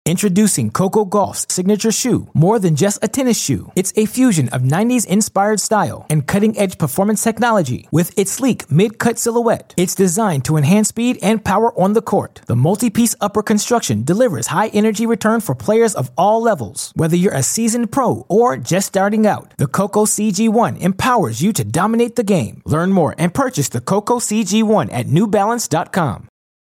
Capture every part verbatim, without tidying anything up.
Introducing Coco Gauff's signature shoe, more than just a tennis shoe. It's a fusion of nineties-inspired style and cutting-edge performance technology. With its sleek mid-cut silhouette, it's designed to enhance speed and power on the court. The multi-piece upper construction delivers high-energy return for players of all levels. Whether you're a seasoned pro or just starting out, the Coco C G one empowers you to dominate the game. Learn more and purchase the Coco C G one at new balance dot com.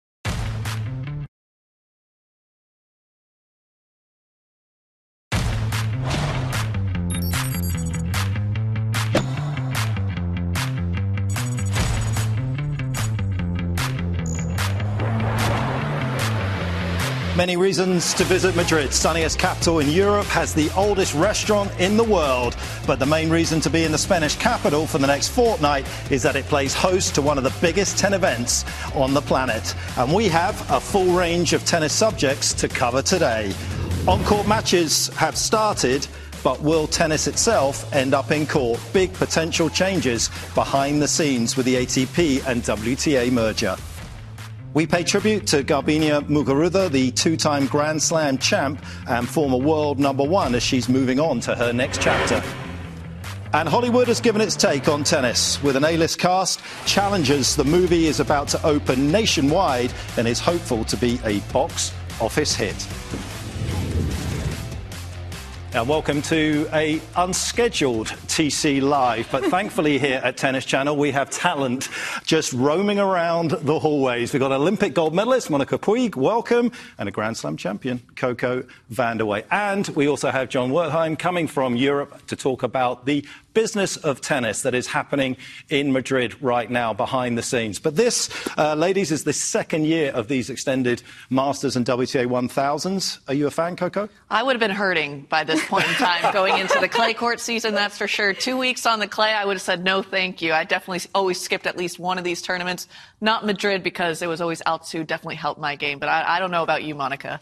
Many reasons to visit Madrid. Sunniest capital in Europe, has the oldest restaurant in the world. But the main reason to be in the Spanish capital for the next fortnight is that it plays host to one of the biggest ten events on the planet. And we have a full range of tennis subjects to cover today. On-court matches have started, but will tennis itself end up in court? Big potential changes behind the scenes with the A T P and W T A merger. We pay tribute to Garbiñe Muguruza, the two-time Grand Slam champ and former world number one, as she's moving on to her next chapter. And Hollywood has given its take on tennis. With an A-list cast, Challengers, the movie is about to open nationwide and is hopeful to be a box office hit. And welcome to a unscheduled T C Live, but thankfully here at Tennis Channel we have talent just roaming around the hallways. We've got Olympic gold medalist Monica Puig, welcome, and a Grand Slam champion Coco Vandeweghe. And we also have John Wertheim coming from Europe to talk about the business of tennis that is happening in Madrid right now behind the scenes. But this, uh, ladies, is the second year of these extended Masters and W T A one thousands. Are you a fan, Coco? I would have been hurting by this point in time going into the clay court season, that's for sure. Two weeks on the clay, I would have said no thank you. I definitely always skipped at least one of these tournaments. Not Madrid, because it was always altitude, definitely helped my game. But I, I don't know about you, Monica.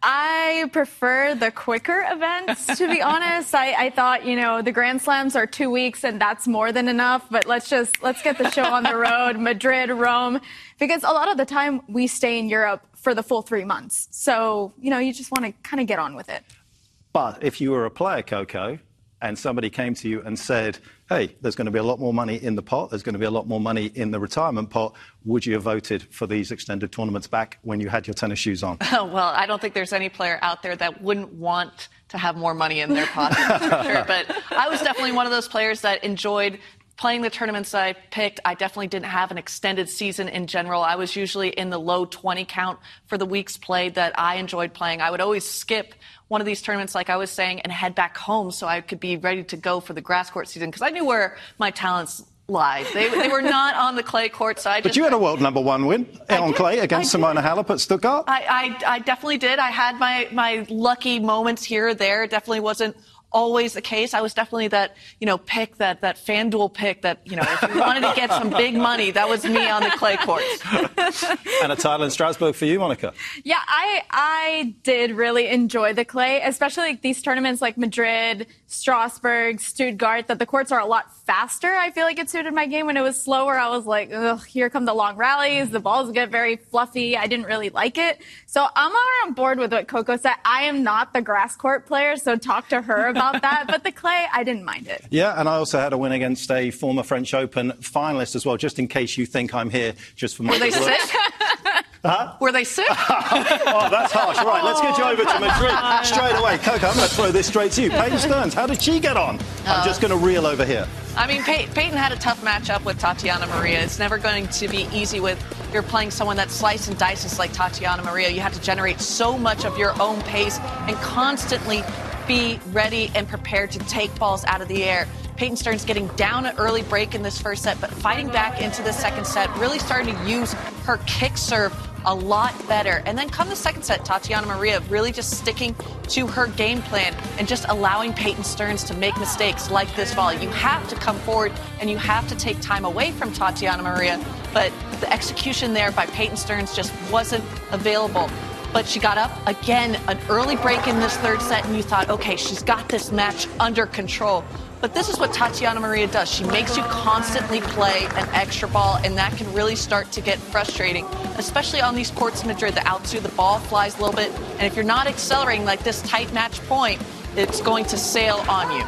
I prefer the quicker events, to be honest. I, I thought, you know, the Grand Slams are two weeks and that's more than enough. But let's just let's get the show on the road, Madrid, Rome, because a lot of the time we stay in Europe for the full three months. So, you know, you just want to kind of get on with it. But if you were a player, Coco, and somebody came to you and said, hey, there's going to be a lot more money in the pot, there's going to be a lot more money in the retirement pot, would you have voted for these extended tournaments back when you had your tennis shoes on? Oh, well, I don't think there's any player out there that wouldn't want to have more money in their pocket, for sure. But I was definitely one of those players that enjoyed playing the tournaments that I picked. I definitely didn't have an extended season in general. I was usually in the low twenty count for the weeks played that I enjoyed playing. I would always skip one of these tournaments, like I was saying, and head back home so I could be ready to go for the grass court season, because I knew where my talents lied. They, they were not on the clay court side. But you had a world number one win I on did. clay against Simona Halep at Stuttgart. I, I, I definitely did. I had my, my lucky moments here or there. It definitely wasn't always the case. I was definitely that, you know, pick, that, that FanDuel pick that, you know, if you wanted to get some big money, that was me on the clay courts. And a title in Strasbourg for you, Monica. Yeah, I I did really enjoy the clay, especially like these tournaments like Madrid, Strasbourg, Stuttgart, that the courts are a lot faster. I feel like it suited my game. When it was slower, I was like, ugh, here come the long rallies. The balls get very fluffy. I didn't really like it. So I'm on board with what Coco said. I am not the grass court player, so talk to her about that, but the clay, I didn't mind it. Yeah, and I also had a win against a former French Open finalist as well, just in case you think I'm here just for my Were they looks. sick? Huh? Were they sick? Oh, that's harsh. Right, let's get you over to Madrid straight away. Coco, I'm going to throw this straight to you. Peyton Stearns, how did she get on? I'm Uh, just going to reel over here. I mean, Pey- Peyton had a tough matchup with Tatiana Maria. It's never going to be easy with you're playing someone that slices and dices like Tatiana Maria. You have to generate so much of your own pace and constantly be ready and prepared to take balls out of the air. Peyton Stearns getting down an early break in this first set, but fighting back into the second set, really starting to use her kick serve a lot better. And then come the second set, Tatiana Maria really just sticking to her game plan and just allowing Peyton Stearns to make mistakes like this volley. You have to come forward and you have to take time away from Tatiana Maria, but the execution there by Peyton Stearns just wasn't available. But she got up again, an early break in this third set, and you thought, okay, she's got this match under control. But this is what Tatiana Maria does. She makes you constantly play an extra ball, and that can really start to get frustrating especially on these courts in Madrid. The altitude, the ball flies a little bit, and if you're not accelerating like this tight match point, it's going to sail on you.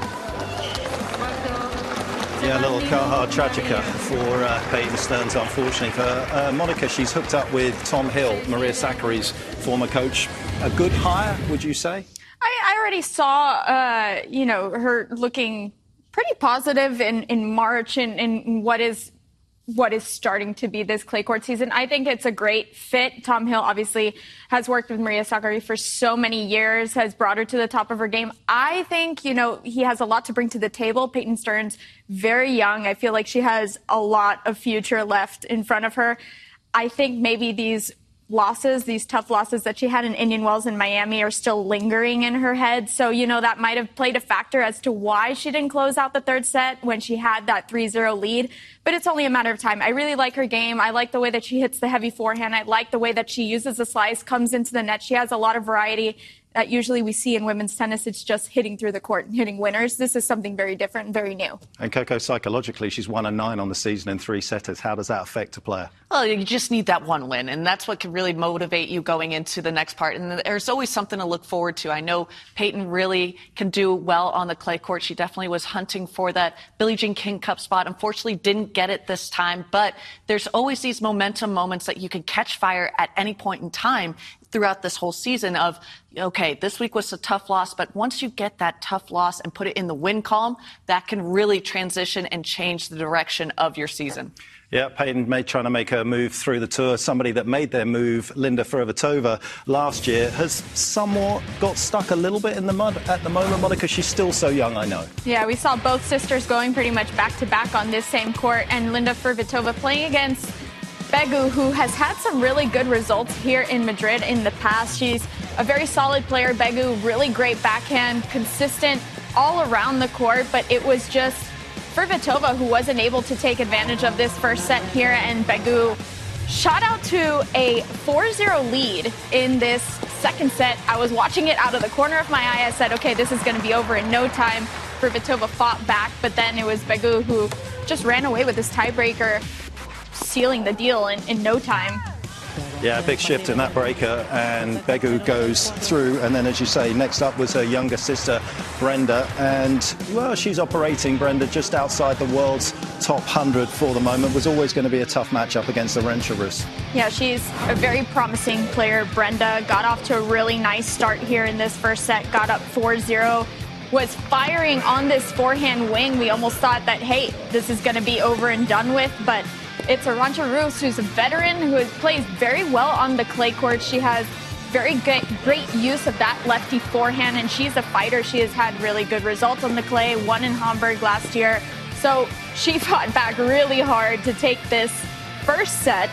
Yeah, a little Caja Tragica for uh, Peyton Stearns, unfortunately. For uh, Monica, she's hooked up with Tom Hill, Maria Sakkari's former coach. A good hire, would you say? I, I already saw, uh, you know, her looking pretty positive in, in March and in, in what is what is starting to be this clay court season. I think it's a great fit. Tom Hill obviously has worked with Maria Sakkari for so many years, has brought her to the top of her game. I think, you know, he has a lot to bring to the table. Peyton Stearns, very young. I feel like she has a lot of future left in front of her. I think maybe these losses, these tough losses that she had in Indian Wells and Miami are still lingering in her head. So, you know, that might have played a factor as to why she didn't close out the third set when she had that three zero lead. But it's only a matter of time. I really like her game. I like the way that she hits the heavy forehand. I like the way that she uses the slice, comes into the net. She has a lot of variety that usually we see in women's tennis. It's just hitting through the court and hitting winners. This is something very different and very new. And Coco, psychologically, she's one and nine on the season in three setters. How does that affect a player? Well, you just need that one win, and that's what can really motivate you going into the next part. And there's always something to look forward to. I know Peyton really can do well on the clay court. She definitely was hunting for that Billie Jean King Cup spot. Unfortunately, didn't get it this time. But there's always these momentum moments that you can catch fire at any point in time throughout this whole season of, okay, this week was a tough loss, but once you get that tough loss and put it in the win column, that can really transition and change the direction of your season. Yeah, Peyton made, trying to make her move through the tour. Somebody that made their move, Linda Fruhvirtova, last year, has somewhat got stuck a little bit in the mud at the moment, Monica. She's still so young, I know. Yeah, we saw both sisters going pretty much back-to-back on this same court, and Linda Fruhvirtova playing against Begu, who has had some really good results here in Madrid in the past. She's a very solid player. Begu, really great backhand, consistent all around the court, but it was just Fruhvirtova who wasn't able to take advantage of this first set here, and Begu shot out to a four zero lead in this second set. I was watching it out of the corner of my eye. I said, okay, this is going to be over in no time. Fruhvirtova fought back, but then it was Begu who just ran away with this tiebreaker, sealing the deal in, in no time. Yeah, big shift in that breaker, and Begu goes through. And then, as you say, next up was her younger sister, Brenda. And, well, she's operating, Brenda, just outside the world's top one hundred for the moment. Was always going to be a tough matchup against Arantxa Rus. Yeah, she's a very promising player. Brenda got off to a really nice start here in this first set, got up four zero. Was firing on this forehand wing. We almost thought that, hey, this is going to be over and done with, but it's Arantxa Rus, who's a veteran, who plays very well on the clay court. She has very good, great use of that lefty forehand, and she's a fighter. She has had really good results on the clay, won in Hamburg last year. So she fought back really hard to take this first set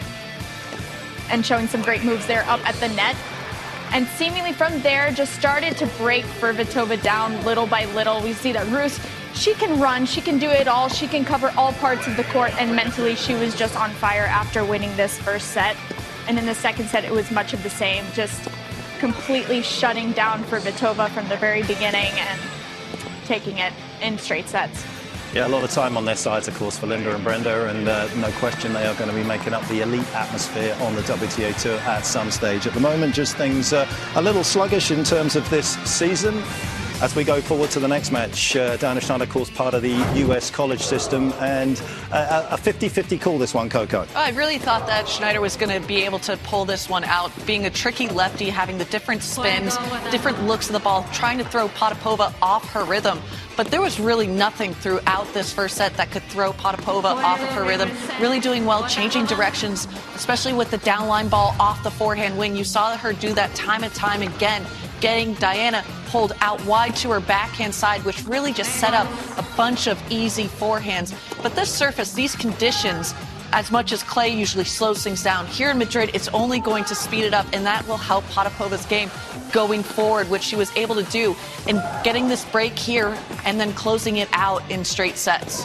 and showing some great moves there up at the net. And seemingly from there just started to break Fruhvirtova down little by little. We see that Rus, she can run, she can do it all, she can cover all parts of the court, and mentally she was just on fire after winning this first set. And in the second set, it was much of the same, just completely shutting down Fruhvirtova from the very beginning and taking it in straight sets. Yeah, a lot of time on their sides, of course, for Linda and Brenda, and uh, no question they are going to be making up the elite atmosphere on the W T A Tour at some stage. At the moment, just things uh, a little sluggish in terms of this season. As we go forward to the next match, uh, Diana Schneider, of course, part of the U S college system, and uh, a fifty fifty call, this one, Coco. I really thought that Schneider was going to be able to pull this one out, being a tricky lefty, having the different spins, different looks of the ball, trying to throw Potapova off her rhythm. But there was really nothing throughout this first set that could throw Potapova off of her rhythm. Really doing well, changing directions, especially with the downline ball off the forehand wing. You saw her do that time and time again, getting Diana pulled out wide to her backhand side, which really just set up a bunch of easy forehands. But this surface, these conditions, as much as clay usually slows things down, here in Madrid, it's only going to speed it up, and that will help Potapova's game going forward, which she was able to do in getting this break here and then closing it out in straight sets.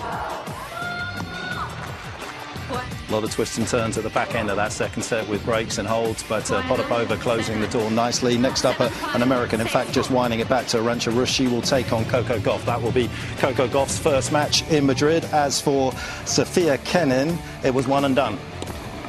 A lot of twists and turns at the back end of that second set with breaks and holds, but uh, Potapova closing the door nicely. Next up, uh, an American, in fact, just winding it back to Arantxa Rus. She will take on Coco Gauff. That will be Coco Gauff's first match in Madrid. As for Sofia Kenin, it was one and done.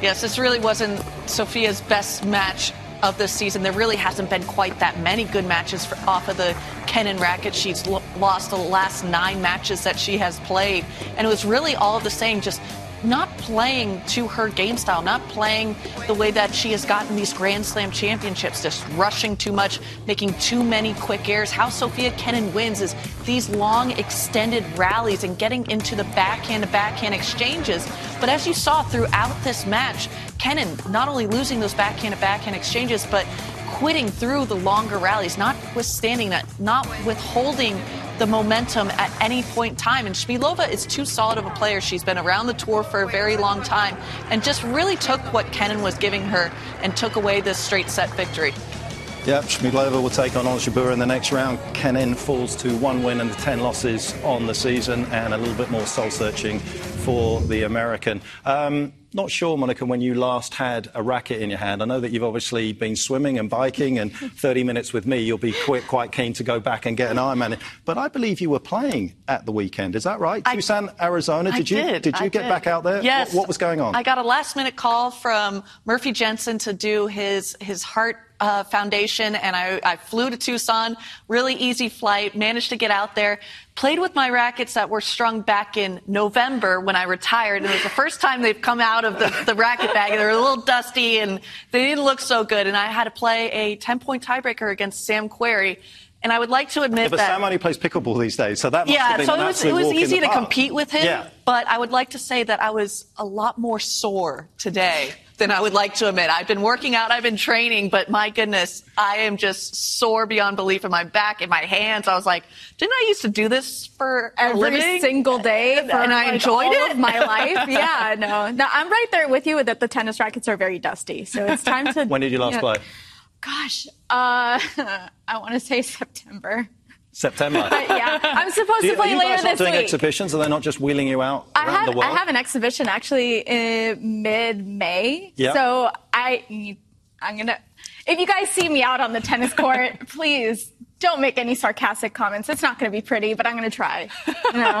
Yes, this really wasn't Sofia's best match of this season. There really hasn't been quite that many good matches for, off of the Kenin racket. She's lo- lost the last nine matches that she has played. And it was really all of the same, just not playing to her game style, not playing the way that she has gotten these Grand Slam championships, just rushing too much, making too many quick errors. How Sofia Kenin wins is these long extended rallies and getting into the backhand-to-backhand exchanges. But as you saw throughout this match, Kenin not only losing those backhand-to-backhand exchanges, but quitting through the longer rallies, not withstanding that, not withholding the momentum at any point in time. And Shmylova is too solid of a player. She's been around the tour for a very long time and just really took what Kenin was giving her and took away this straight set victory. Yep, Shmylova will take on Ons Jabeur in the next round. Kenin falls to one win and ten losses on the season, and a little bit more soul-searching for the American. Um, not sure, Monica, when you last had a racket in your hand. I know that you've obviously been swimming and biking, and thirty minutes with me, you'll be quite, quite keen to go back and get an Ironman. But I believe you were playing at the weekend. Is that right? I, Tucson, Arizona. Did I you did. did you I get did. back out there? Yes. What, what was going on? I got a last-minute call from Murphy Jensen to do his his heart Uh, foundation, and I, I flew to Tucson, really easy flight, managed to get out there, played with my rackets that were strung back in November when I retired, and it was the first time they've come out of the, the racket bag. They were a little dusty, and they didn't look so good, and I had to play a ten-point tiebreaker against Sam Querrey. And I would like to admit yeah, but that... Sam only plays pickleball these days, so that must yeah, have been so an it was, absolute it was walk in easy the to park. compete with him, yeah. But I would like to say that I was a lot more sore today than I would like to admit. I've been working out, I've been training, but my goodness, I am just sore beyond belief in my back, in my hands. I was like, didn't I used to do this for a Every living? single day for and I like, enjoyed all it. of my life. Yeah, no, no, I'm right there with you that the tennis rackets are very dusty. So it's time to. When did you last you know, play? Gosh, uh, I want to say September. September. But yeah, I'm supposed Do you, to play are you later guys not this doing week. exhibitions? Are they not just wheeling you out I around have, the world? I have an exhibition actually in mid-May. Yeah. So I, I'm gonna. If you guys see me out on the tennis court, please don't make any sarcastic comments. It's not going to be pretty, but I'm going to try. You know?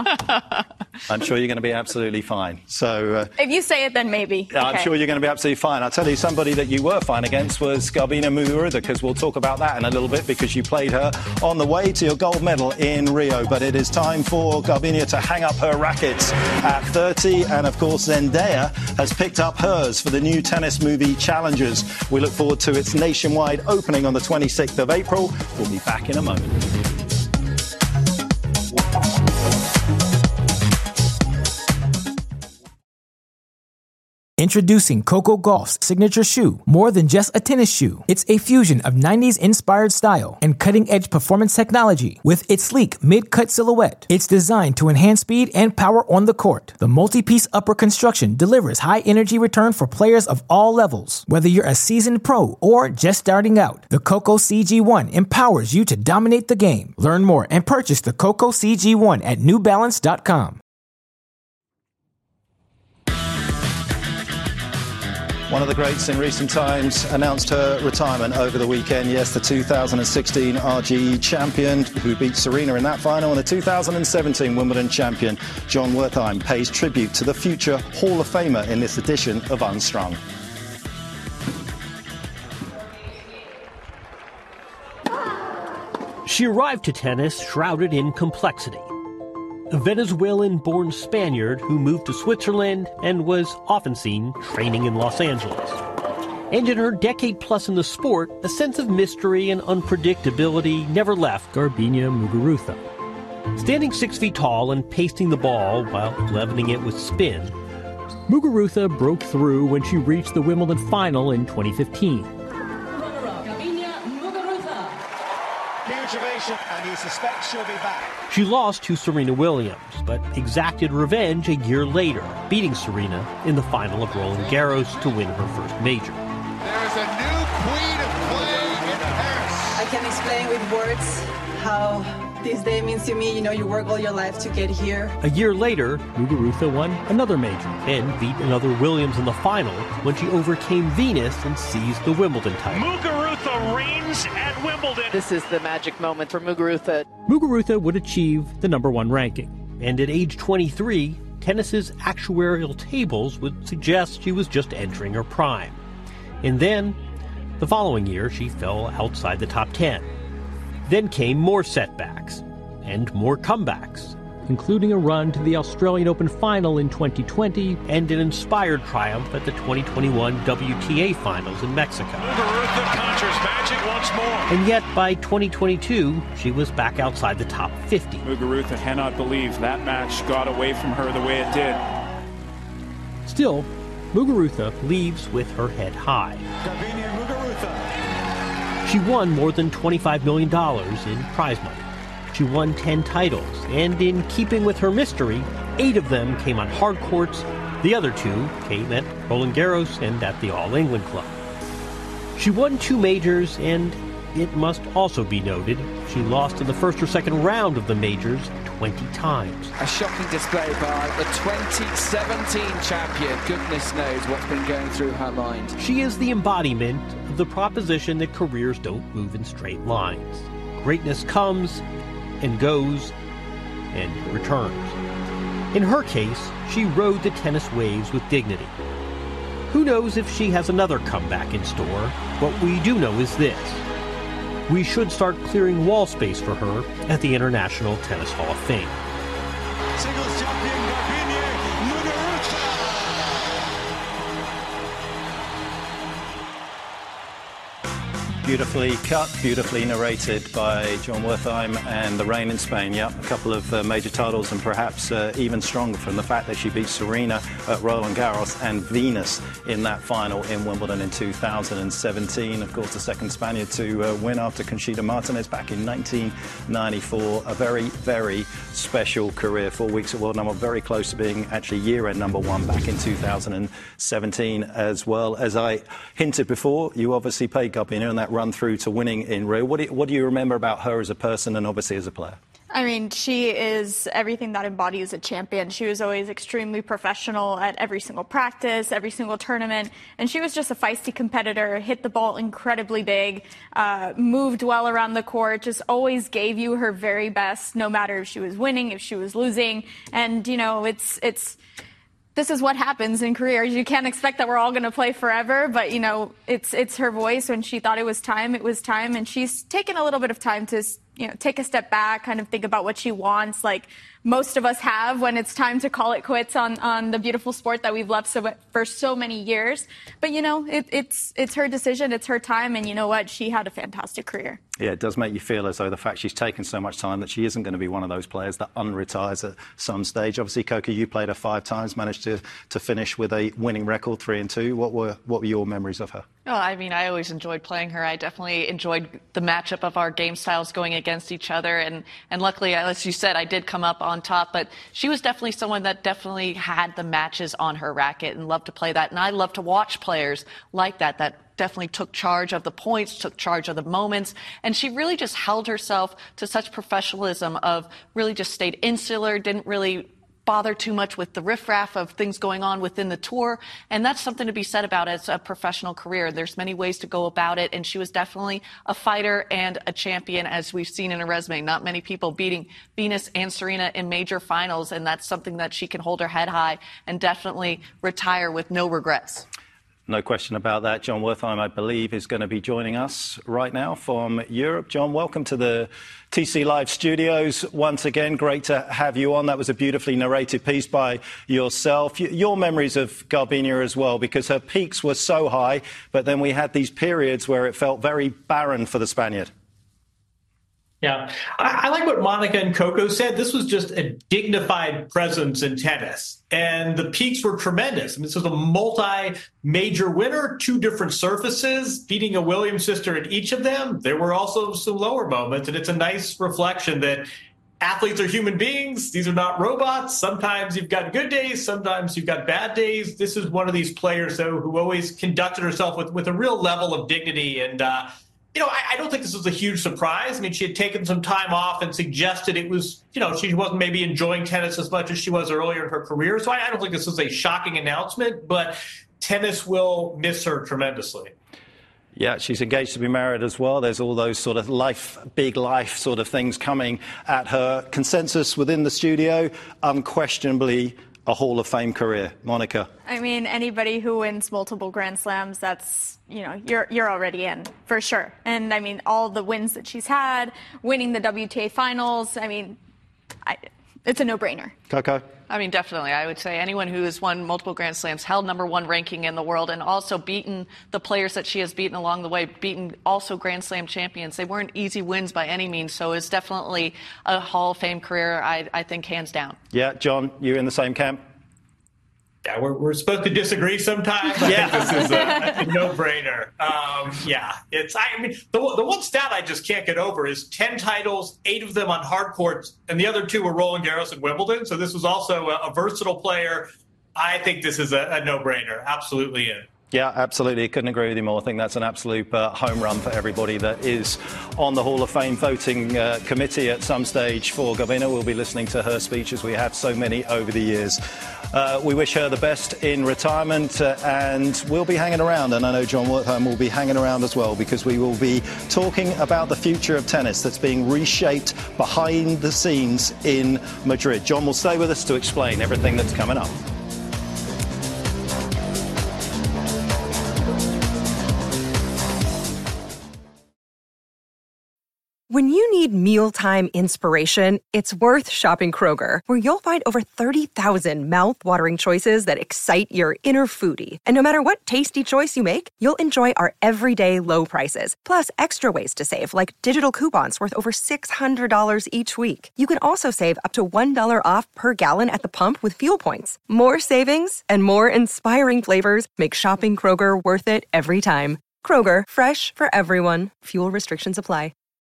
I'm sure you're going to be absolutely fine. So uh, if you say it, then maybe. I'm okay. sure you're going to be absolutely fine. I'll tell you, somebody that you were fine against was Garbina Muguruza, because we'll talk about that in a little bit, because you played her on the way to your gold medal in Rio. But it is time for Garbina to hang up her rackets at thirty. And, of course, Zendaya has picked up hers for the new tennis movie Challengers. We look forward to its nationwide opening on the twenty-sixth of April. We'll be back in a moment. Introducing Coco Gauff's signature shoe. More than just a tennis shoe, it's a fusion of nineties inspired style and cutting-edge performance technology. With its sleek mid-cut silhouette, it's designed to enhance speed and power on the court. The multi-piece upper construction delivers high-energy return for players of all levels. Whether you're a seasoned pro or just starting out, the Coco C G one empowers you to dominate the game. Learn more and purchase the Coco C G one at new balance dot com. One of the greats in recent times announced her retirement over the weekend. Yes, the two thousand sixteen R G E champion who beat Serena in that final, and the two thousand seventeen Wimbledon champion John Wertheim pays tribute to the future Hall of Famer in this edition of Unstrung. She arrived to tennis shrouded in complexity. A Venezuelan-born Spaniard who moved to Switzerland and was often seen training in Los Angeles. And in her decade plus in the sport, a sense of mystery and unpredictability never left Garbina Muguruza. Standing six feet tall and pasting the ball while leavening it with spin, Muguruza broke through when she reached the Wimbledon final in twenty fifteen. Huge ovation, and you suspect she'll be back. She lost to Serena Williams, but exacted revenge a year later, beating Serena in the final of Roland Garros to win her first major. There's a new queen of clay in Paris. I can explain with words how this day means to me. You know, you work all your life to get here. A year later, Muguruza won another major and beat another Williams in the final when she overcame Venus and seized the Wimbledon title. Muguruza reigns at Wimbledon. This is the magic moment for Muguruza. Muguruza would achieve the number one ranking, and at age twenty-three, tennis's actuarial tables would suggest she was just entering her prime. And then, the following year, she fell outside the top ten. Then came more setbacks and more comebacks, including a run to the Australian Open final in twenty twenty and an inspired triumph at the twenty twenty-one W T A finals in Mexico. Muguruza conjures magic once more. And yet, by twenty twenty-two, she was back outside the top fifty. Muguruza cannot believe that match got away from her the way it did. Still, Muguruza leaves with her head high. Garbiñe Muguruza. She won more than twenty-five million dollars in prize money. She won ten titles, and in keeping with her mystery, eight of them came on hard courts. The other two came at Roland Garros and at the All England Club. She won two majors, and it must also be noted, she lost in the first or second round of the majors twenty times. A shocking display by the twenty seventeen champion. Goodness knows what's been going through her mind. She is the embodiment of the proposition that careers don't move in straight lines. Greatness comes and goes and returns. In her case, she rode the tennis waves with dignity. Who knows if she has another comeback in store? What we do know is this: we should start clearing wall space for her at the International Tennis Hall of Fame. Singles champion Garbiñe Muguruza. Beautifully cut, beautifully narrated by John Wertheim, and the reign in Spain. Yeah, a couple of uh, major titles, and perhaps uh, even stronger from the fact that she beat Serena at Roland Garros and Venus in that final in Wimbledon in two thousand seventeen. Of course, the second Spaniard to uh, win after Conchita Martinez back in nineteen ninety-four. A very, very special career. Four weeks at world number, very close to being actually year-end number one back in two thousand seventeen as well. As I hinted before, you obviously played Garbiñe in that run through to winning in Rio. What do, you, what do you remember about her as a person and obviously as a player? I mean, she is everything that embodies a champion. She was always extremely professional at every single practice, every single tournament, and she was just a feisty competitor, hit the ball incredibly big, uh, moved well around the court, just always gave you her very best, no matter if she was winning, if she was losing. And, you know, it's it's... this is what happens in careers. You can't expect that we're all going to play forever, but, you know, it's it's her voice. When she thought it was time, it was time. And she's taken a little bit of time to, you know, take a step back, kind of think about what she wants, like most of us have when it's time to call it quits on, on the beautiful sport that we've loved so, for so many years. But, you know, it, it's it's her decision, it's her time, and you know what? She had a fantastic career. Yeah, it does make you feel as though the fact she's taken so much time that she isn't going to be one of those players that unretires at some stage. Obviously, Coco, you played her five times, managed to, to finish with a winning record, three and two. What were what were your memories of her? Well, I mean, I always enjoyed playing her. I definitely enjoyed the matchup of our game styles going against each other. And, and luckily, as you said, I did come up on top. But she was definitely someone that definitely had the matches on her racket and loved to play that. And I love to watch players like that, that definitely took charge of the points, took charge of the moments. And she really just held herself to such professionalism of really just stayed insular, didn't really bother too much with the riffraff of things going on within the tour. And that's something to be said about as a professional career. There's many ways to go about it. And she was definitely a fighter and a champion, as we've seen in her resume. Not many people beating Venus and Serena in major finals. And that's something that she can hold her head high and definitely retire with no regrets. No question about that. John Wertheim, I believe, is going to be joining us right now from Europe. John, welcome to the T C Live studios. Once again, great to have you on. That was a beautifully narrated piece by yourself. Your memories of Garbiñe as well, because her peaks were so high, but then we had these periods where it felt very barren for the Spaniard. Yeah, I, I like what Monica and Coco said. This was just a dignified presence in tennis, and the peaks were tremendous. I mean, this was a multi-major winner, two different surfaces, beating a Williams sister in each of them. There were also some lower moments, and it's a nice reflection that athletes are human beings. These are not robots. Sometimes you've got good days. Sometimes you've got bad days. This is one of these players, though, who always conducted herself with, with a real level of dignity. And, uh, you know, I, I don't think this was a huge surprise. I mean, she had taken some time off and suggested it was, you know, she wasn't maybe enjoying tennis as much as she was earlier in her career. So I, I don't think this was a shocking announcement, but tennis will miss her tremendously. Yeah, she's engaged to be married as well. There's all those sort of life, big life sort of things coming at her. Consensus within the studio, unquestionably a Hall of Fame career. Monica? I mean, anybody who wins multiple Grand Slams, that's, you know, you're you're already in, for sure. And, I mean, all the wins that she's had, winning the W T A finals, I mean, I, it's a no-brainer. Coco? I mean, definitely. I would say anyone who has won multiple Grand Slams, held number one ranking in the world, and also beaten the players that she has beaten along the way, beaten also Grand Slam champions. They weren't easy wins by any means, so it's definitely a Hall of Fame career, I, I think, hands down. Yeah, John, you in the same camp? Yeah, we're, we're supposed to disagree sometimes. I Yeah. think this is a, a no-brainer. Um, yeah, it's. I mean, the, the one stat I just can't get over is ten titles, eight of them on hard courts, and the other two were Roland Garros and Wimbledon. So this was also a, a versatile player. I think this is a, a no-brainer. Absolutely in. Yeah, absolutely. Couldn't agree with you more. I think that's an absolute uh, home run for everybody that is on the Hall of Fame voting uh, committee at some stage for Garbine. We'll be listening to her speech, as we have so many over the years. Uh, we wish her the best in retirement, uh, and we'll be hanging around. And I know John Wertheim will be hanging around as well, because we will be talking about the future of tennis that's being reshaped behind the scenes in Madrid. John will stay with us to explain everything that's coming up. When you need mealtime inspiration, it's worth shopping Kroger, where you'll find over thirty thousand mouth-watering choices that excite your inner foodie. And no matter what tasty choice you make, you'll enjoy our everyday low prices, plus extra ways to save, like digital coupons worth over six hundred dollars each week. You can also save up to one dollar off per gallon at the pump with fuel points. More savings and more inspiring flavors make shopping Kroger worth it every time. Kroger, fresh for everyone. Fuel restrictions apply.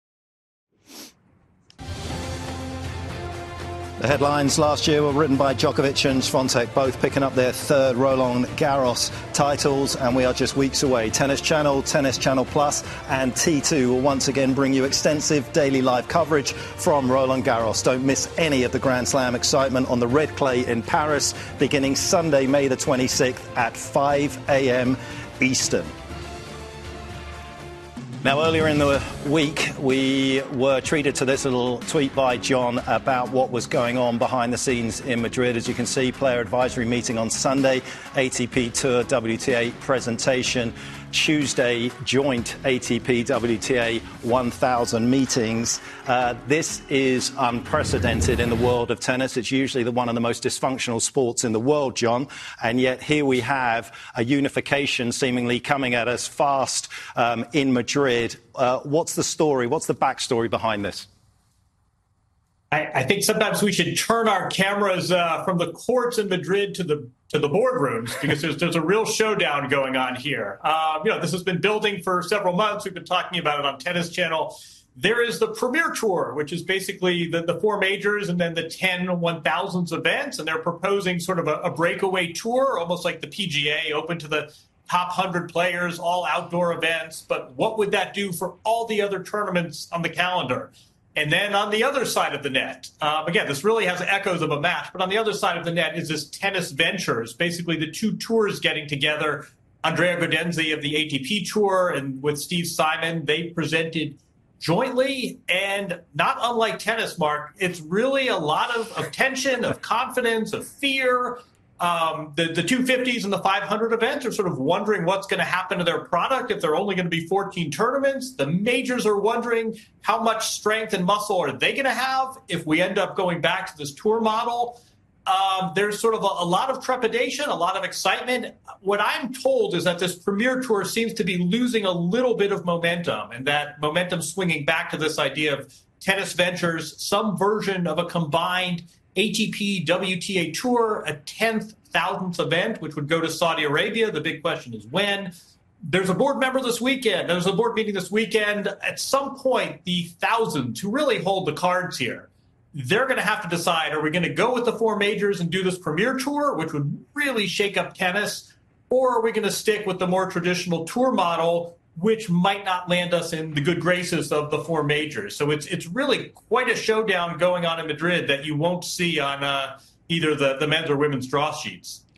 The headlines last year were written by Djokovic and Swiatek, both picking up their third Roland Garros titles, and we are just weeks away. Tennis Channel, Tennis Channel Plus and T two will once again bring you extensive daily live coverage from Roland Garros. Don't miss any of the Grand Slam excitement on the red clay in Paris, beginning Sunday, May the twenty-sixth at five a m Eastern. Now, earlier in the week, we were treated to this little tweet by John about what was going on behind the scenes in Madrid. As you can see, player advisory meeting on Sunday, A T P Tour W T A presentation, Tuesday joint A T P W T A one thousand meetings. Uh, this is unprecedented in the world of tennis. It's usually the one of the most dysfunctional sports in the world, John, and yet here we have a unification seemingly coming at us fast um, in Madrid. Uh, what's the story? What's the backstory behind this? I, I think sometimes we should turn our cameras uh, from the courts in Madrid to the to the boardrooms, because there's there's a real showdown going on here. Uh, you know, this has been building for several months. We've been talking about it on Tennis Channel. There is the Premier Tour, which is basically the, the four majors and then the ten one thousands events, and they're proposing sort of a, a breakaway tour, almost like the P G A, open to the top one hundred players, all outdoor events. But what would that do for all the other tournaments on the calendar? And then on the other side of the net, um, again, this really has echoes of a match, but on the other side of the net is this Tennis Ventures, basically the two tours getting together. Andrea Gaudenzi of the A T P Tour and with Steve Simon, they presented jointly. And not unlike tennis, Mark, it's really a lot of, of tension, of confidence, of fear. Um, the, the two fifties and the five hundred events are sort of wondering what's going to happen to their product if they're only going to be fourteen tournaments. The majors are wondering how much strength and muscle are they going to have if we end up going back to this tour model. Um, there's sort of a, a lot of trepidation, a lot of excitement. What I'm told is that this Premier Tour seems to be losing a little bit of momentum, and that momentum swinging back to this idea of Tennis Ventures, some version of a combined A T P W T A Tour, a tenth thousandth event, which would go to Saudi Arabia. The big question is when. There's a board member this weekend. There's a board meeting this weekend. At some point, the thousands who really hold the cards here, they're going to have to decide, are we going to go with the four majors and do this Premier Tour, which would really shake up tennis, or are we going to stick with the more traditional tour model, which might not land us in the good graces of the four majors? So it's it's really quite a showdown going on in Madrid that you won't see on uh, either the, the men's or women's draw sheets.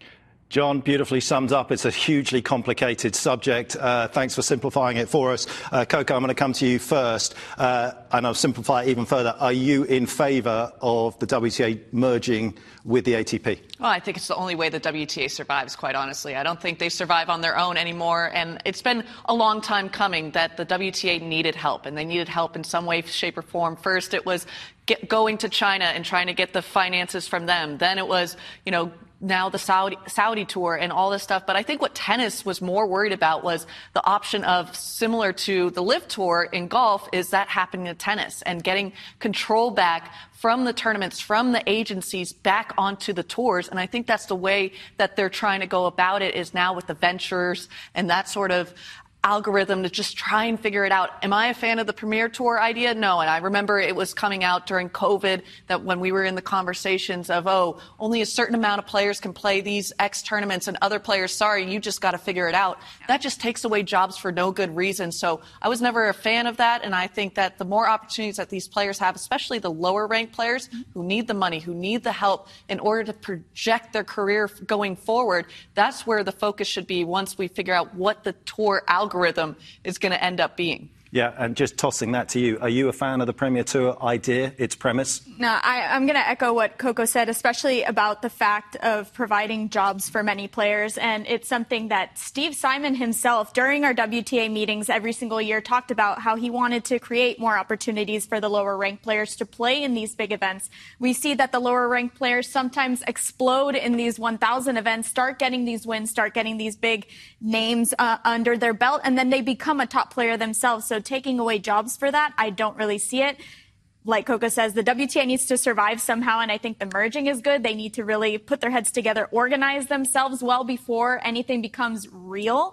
John beautifully sums up. It's a hugely complicated subject. Uh, thanks for simplifying it for us. Uh, Coco, I'm going to come to you first, uh, and I'll simplify it even further. Are you in favour of the W T A merging with the A T P? Well, I think it's the only way the W T A survives, quite honestly. I don't think they survive on their own anymore, and it's been a long time coming that the W T A needed help, and they needed help in some way, shape, or form. First, it was get, going to China and trying to get the finances from them. Then it was, you know, now the Saudi, Saudi tour and all this stuff. But I think what tennis was more worried about was the option of, similar to the LIV Tour in golf, is that happening to tennis and getting control back from the tournaments, from the agencies back onto the tours. And I think that's the way that they're trying to go about it, is now with the ventures and that sort of algorithm to just try and figure it out. Am I a fan of the Premier Tour idea? No. And I remember it was coming out during COVID that when we were in the conversations of, oh, only a certain amount of players can play these X tournaments and other players, sorry, you just got to figure it out. That just takes away jobs for no good reason. So I was never a fan of that. And I think that the more opportunities that these players have, especially the lower ranked players who need the money, who need the help in order to project their career going forward, that's where the focus should be once we figure out what the tour algorithm algorithm is going to end up being. Yeah, and just tossing that to you, are you a fan of the Premier Tour idea, its premise? No, I, I'm going to echo what Coco said, especially about the fact of providing jobs for many players. And it's something that Steve Simon himself, during our W T A meetings every single year, talked about how he wanted to create more opportunities for the lower ranked players to play in these big events. We see that the lower ranked players sometimes explode in these one thousand events, start getting these wins, start getting these big names uh, under their belt, and then they become a top player themselves. So taking away jobs for that, I don't really see it. Like Coco says, the W T A needs to survive somehow, and I think the merging is good. They need to really put their heads together, organize themselves well before anything becomes real.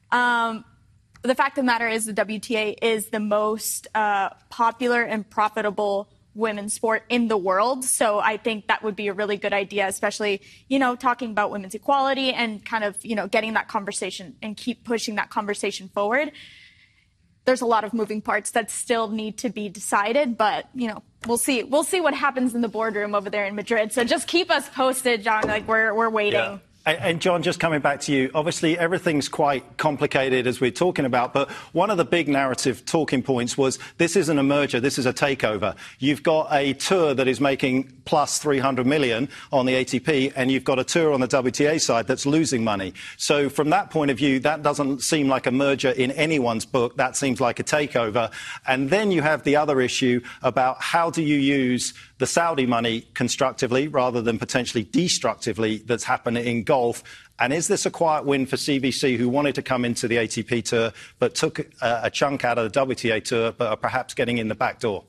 Um, the fact of the matter is the W T A is the most uh, popular and profitable women's sport in the world. So I think that would be a really good idea, especially, you know, talking about women's equality and kind of, you know, getting that conversation and keep pushing that conversation forward. There's a lot of moving parts that still need to be decided, but, you know, we'll see. We'll see what happens in the boardroom over there in Madrid. So just keep us posted, John. Like, we're we're waiting. Yeah. And, John, just coming back to you, obviously everything's quite complicated as we're talking about, but one of the big narrative talking points was this isn't a merger, this is a takeover. You've got a tour that is making plus three hundred million on the A T P, and you've got a tour on the W T A side that's losing money. So from that point of view, that doesn't seem like a merger in anyone's book. That seems like a takeover. And then you have the other issue about how do you use the Saudi money constructively rather than potentially destructively that's happening in golf. And is this a quiet win for C V C, who wanted to come into the A T P Tour but took a, a chunk out of the W T A Tour but are perhaps getting in the back door?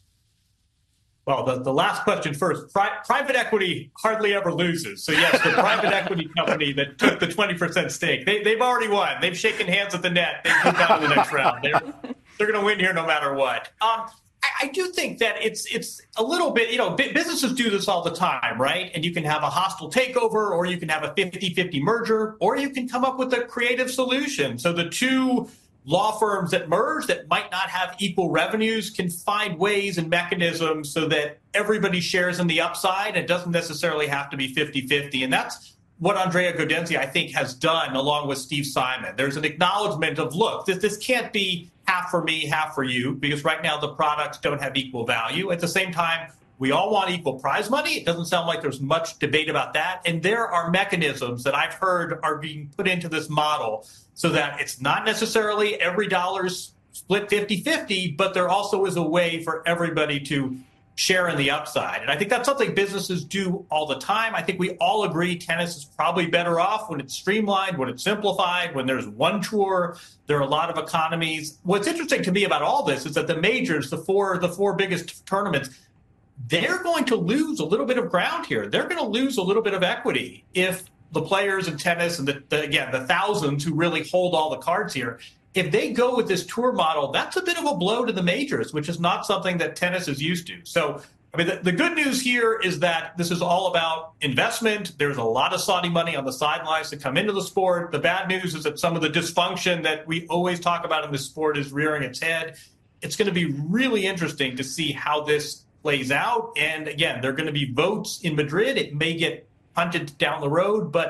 Well, the, the last question first. Pri- private equity hardly ever loses. So, yes, the private equity company that took the twenty percent stake, they, they've already won. They've shaken hands at the net. They've moved on to the next round. They're, they're going to win here no matter what. Um, I do think that it's it's a little bit, you know, businesses do this all the time, right? And you can have a hostile takeover, or you can have a fifty-fifty merger, or you can come up with a creative solution. So the two law firms that merge that might not have equal revenues can find ways and mechanisms so that everybody shares in the upside. It doesn't necessarily have to be fifty-fifty. And that's what Andrea Gaudenzi, I think, has done along with Steve Simon. There's an acknowledgement of, look, this, this can't be half for me, half for you, because right now the products don't have equal value. At the same time, we all want equal prize money. It doesn't sound like there's much debate about that. And there are mechanisms that I've heard are being put into this model so that it's not necessarily every dollar's split fifty-fifty, but there also is a way for everybody to share in the upside. And I think that's something businesses do all the time. I think we all agree tennis is probably better off when it's streamlined, when it's simplified, when there's one tour. There are a lot of economies. What's interesting to me about all this is that the majors, the four, the four biggest tournaments, they're going to lose a little bit of ground here. They're going to lose a little bit of equity if the players in tennis and the, the again, the thousands who really hold all the cards here, if they go with this tour model, that's a bit of a blow to the majors, which is not something that tennis is used to. So, I mean, the, the good news here is that this is all about investment. There's a lot of Saudi money on the sidelines to come into the sport. The bad news is that some of the dysfunction that we always talk about in this sport is rearing its head. It's going to be really interesting to see how this plays out. And again, there are going to be votes in Madrid. It may get punted down the road, but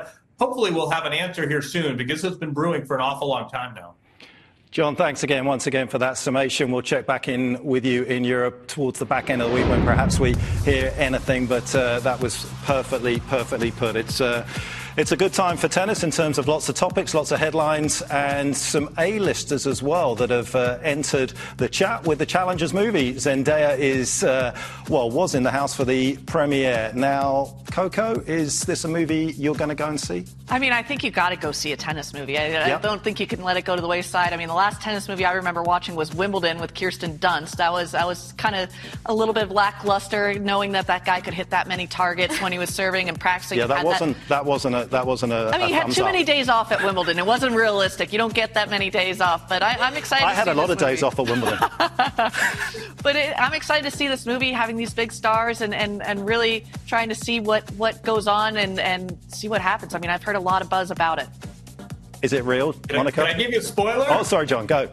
hopefully we'll have an answer here soon, because it's been brewing for an awful long time now. John, thanks again, once again, for that summation. We'll check back in with you in Europe towards the back end of the week when perhaps we hear anything, but uh, that was perfectly, perfectly put. It's uh, It's a good time for tennis in terms of lots of topics, lots of headlines, and some A-listers as well that have uh, entered the chat with the Challengers movie. Zendaya is, uh, well, was in the house for the premiere. Now, Coco, is this a movie you're going to go and see? I mean, I think you got to go see a tennis movie. I, yep. I don't think you can let it go to the wayside. I mean, the last tennis movie I remember watching was Wimbledon with Kirsten Dunst. That was, that was kind of a little bit lackluster, knowing that that guy could hit that many targets when he was serving and practicing. Yeah, that wasn't, that, that wasn't a That wasn't a. I mean, a you had too up. many days off at Wimbledon. It wasn't realistic. You don't get that many days off. But I, I'm excited. I to had see a lot this of days movie. off at Wimbledon. But it, I'm excited to see this movie, having these big stars, and, and, and really trying to see what, what goes on and, and see what happens. I mean, I've heard a lot of buzz about it. Is it real, Can Monica? I, can I give you a spoiler? Oh, sorry, John. Go.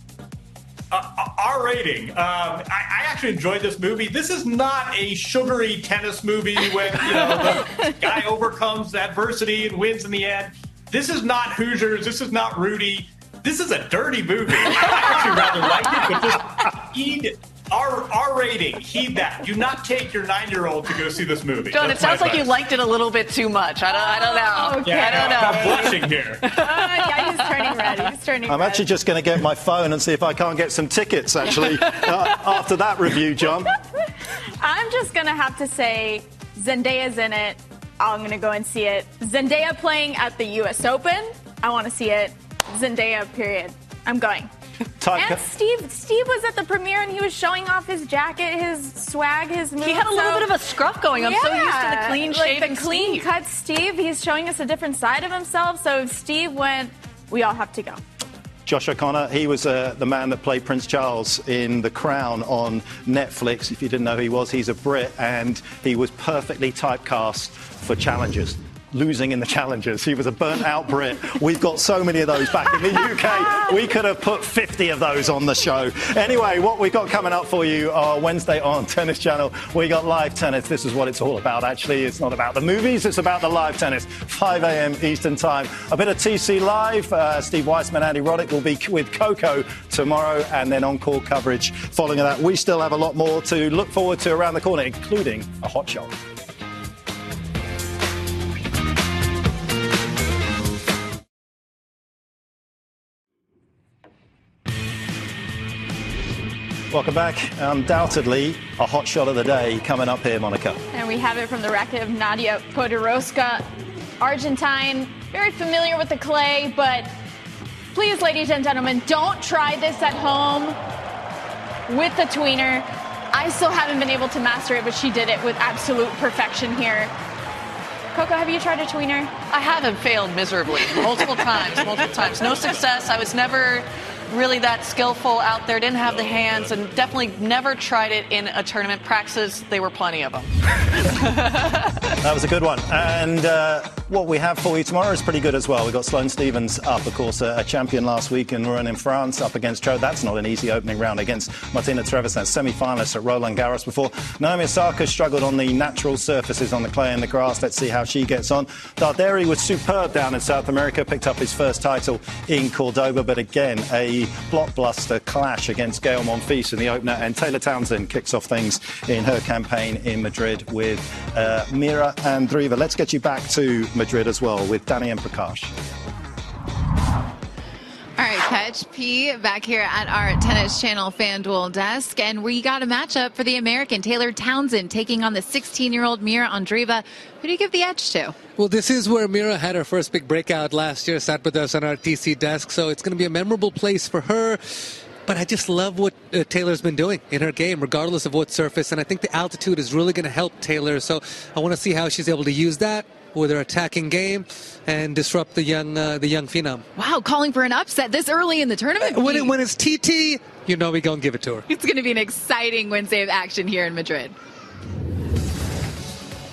Uh, R rating. Um, I, I actually enjoyed this movie. This is not a sugary tennis movie when you know the guy overcomes adversity and wins in the end. This is not Hoosiers. This is not Rudy. This is a dirty movie. I actually rather like it, but just heed R, R rating. Heed that. Do not take your nine-year-old to go see this movie. John, That's it sounds my like you advice. liked it a little bit too much. I don't, I don't know. Okay. Yeah, I don't know. I'm blushing here. Uh, yeah, he's turning red. He's turning I'm red. actually just going to get my phone and see if I can't get some tickets, actually, uh, after that review, John. I'm just going to have to say Zendaya's in it. I'm going to go and see it. Zendaya playing at the U S Open. I want to see it. Zendaya, period. I'm going. Type And Steve Steve was at the premiere and he was showing off his jacket, his swag, his moves. He had a little so- bit of a scruff going. I'm yeah. so used to the clean like shaven the clean Steve. cut Steve. He's showing us a different side of himself. So if Steve went, we all have to go. Josh O'Connor, he was uh, the man that played Prince Charles in The Crown on Netflix. If you didn't know who he was, he's a Brit, and he was perfectly typecast for Challengers. Losing in the Challengers. He was a burnt-out Brit. We've got so many of those back in the U K. We could have put fifty of those on the show. Anyway, what we've got coming up for you uh, Wednesday on Tennis Channel, we got live tennis. This is what it's all about, actually. It's not about the movies, it's about the live tennis. five a.m. Eastern Time. A bit of T C Live. Uh, Steve Weissman, Andy Roddick will be with Coco tomorrow, and then on-call coverage following that. We still have a lot more to look forward to around the corner, including a hot shot. Welcome back. Undoubtedly, a hot shot of the day coming up here, Monica. And we have it from the racket of Nadia Podoroska, Argentine, very familiar with the clay, but please, ladies and gentlemen, don't try this at home with the tweener. I still haven't been able to master it, but she did it with absolute perfection here. Coco, have you tried a tweener? I haven't failed miserably. Multiple times, multiple times. No success. I was never really that skillful out there, didn't have the hands, and definitely never tried it in a tournament. Practices, there were plenty of them. That was a good one. And uh, what we have for you tomorrow is pretty good as well. We've got Sloane Stephens up, of course, a, a champion last week in Rouen in France, up against Cho. That's not an easy opening round against Martina Trevisan, semi-finalist at Roland Garros before. Naomi Osaka struggled on the natural surfaces on the clay and the grass. Let's see how she gets on. Darderi was superb down in South America, picked up his first title in Cordoba, but again, a blockbuster clash against Gael Monfils in the opener, and Taylor Townsend kicks off things in her campaign in Madrid with uh, Mira Andreeva. Let's get you back to Madrid as well with Danny and Prakash. All right, Catch P back here at our Tennis Channel FanDuel desk, and we got a matchup for the American. Taylor Townsend taking on the sixteen-year-old Mira Andreeva. Who do you give the edge to? Well, this is where Mira had her first big breakout last year, sat with us on our T C desk, so it's going to be a memorable place for her. But I just love what uh, Taylor's been doing in her game, regardless of what surface, and I think the altitude is really going to help Taylor, so I want to see how she's able to use that with her attacking game and disrupt the young uh, the young phenom. Wow, calling for an upset this early in the tournament. When, it, when it's T T, you know we going to give it to her. It's going to be an exciting Wednesday of action here in Madrid.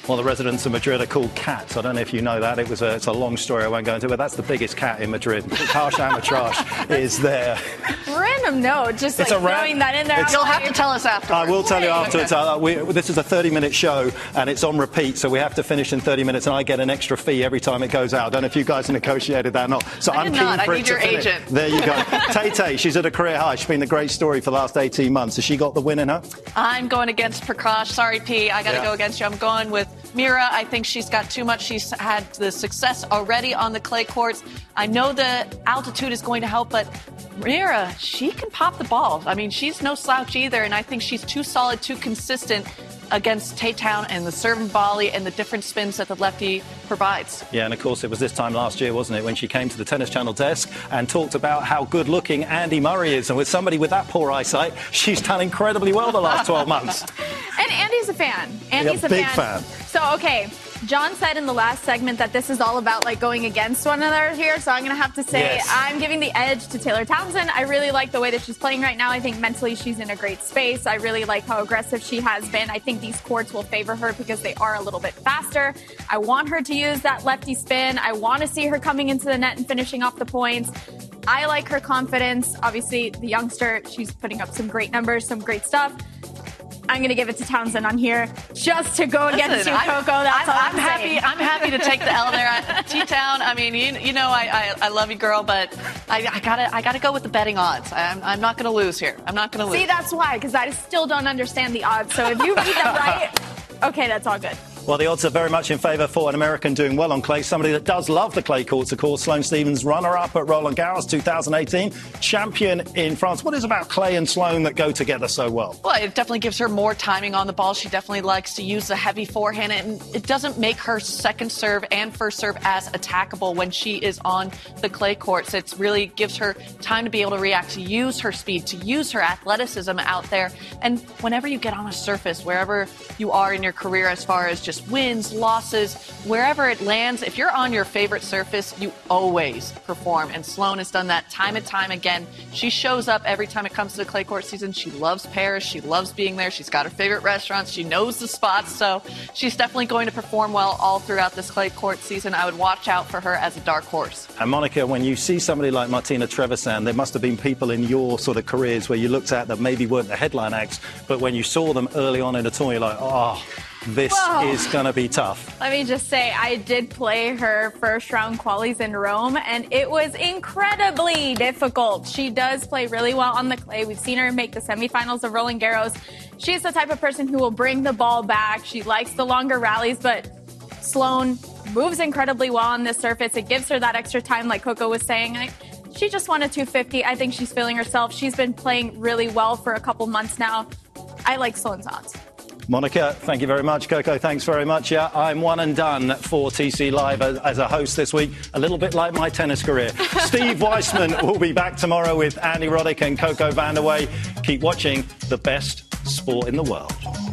Well, the residents of Madrid are called cats. I don't know if you know that. It was a, it's a long story I won't go into, but that's the biggest cat in Madrid. Harsh Amatrash is there. Random note, just like It's a ra- throwing that in there. You'll have to tell us after. I will tell you afterwards. Okay. Uh, we, this is a thirty-minute show, and it's on repeat, so we have to finish in thirty minutes, and I get an extra fee every time it goes out. I don't know if you guys negotiated that or not. So I I'm did keen not. for I it need to your finish. agent. There you go. Tay-Tay, she's at a career high. She's been a great story for the last eighteen months. Has she got the win in her? I'm going against Prakash. Sorry, P. I got to Yeah. go against you. I'm going with Mira. I think she's got too much. She's had the success already on the clay courts. I know the altitude is going to help, but Mira, she can pop the ball. I mean, she's no slouch either, and I think she's too solid, too consistent against Taytown and the serve and volley and the different spins that the lefty provides. Yeah, and of course it was this time last year, wasn't it, when she came to the Tennis Channel desk and talked about how good-looking Andy Murray is. And with somebody with that poor eyesight, she's done incredibly well the last twelve months. And Andy's a fan. Andy's Yeah, a big fan. fan. So, okay, John said in the last segment that this is all about like going against one another here. So I'm going to have to say Yes. I'm giving the edge to Taylor Townsend. I really like the way that she's playing right now. I think mentally she's in a great space. I really like how aggressive she has been. I think these courts will favor her because they are a little bit faster. I want her to use that lefty spin. I want to see her coming into the net and finishing off the points. I like her confidence. Obviously, the youngster, she's putting up some great numbers, some great stuff. I'm going to give it to Townsend on here just to go against Listen, you, I'm- Coco. That's I'm, all I'm I'm happy. saying. I'm happy to take the L there at T-Town. I mean, you, you know, I, I I love you, girl, but I, I gotta I gotta go with the betting odds. I'm I'm not gonna lose here. I'm not gonna lose. See, that's why, because I still don't understand the odds. So if you read them right, okay, that's all good. Well, the odds are very much in favour for an American doing well on clay. Somebody that does love the clay courts, of course. Sloane Stephens, runner-up at Roland Garros two thousand eighteen, champion in France. What is about clay and Sloane that go together so well? Well, it definitely gives her more timing on the ball. She definitely likes to use the heavy forehand, and it doesn't make her second serve and first serve as attackable when she is on the clay courts. It really gives her time to be able to react, to use her speed, to use her athleticism out there. And whenever you get on a surface, wherever you are in your career as far as just wins, losses, wherever it lands, if you're on your favorite surface, you always perform. And Sloane has done that time and time again. She shows up every time it comes to the clay court season. She loves Paris. She loves being there. She's got her favorite restaurants. She knows the spots. So she's definitely going to perform well all throughout this clay court season. I would watch out for her as a dark horse. And Monica, when you see somebody like Martina Trevisan, there must have been people in your sort of careers where you looked at that maybe weren't the headline acts, but when you saw them early on in a tour, you're like, oh, this Whoa. is going to be tough. Let me just say, I did play her first round qualies in Rome, and it was incredibly difficult. She does play really well on the clay. We've seen her make the semifinals of Roland Garros. She's the type of person who will bring the ball back. She likes the longer rallies, but Sloane moves incredibly well on this surface. It gives her that extra time, like Coco was saying. I, she just won a two fifty. I think she's feeling herself. She's been playing really well for a couple months now. I like Sloane's odds. Monica, thank you very much. Coco, thanks very much. Yeah, I'm one and done for T C Live as, as a host this week, a little bit like my tennis career. Steve Weissman will be back tomorrow with Andy Roddick and Coco Vandeweghe. Keep watching the best sport in the world.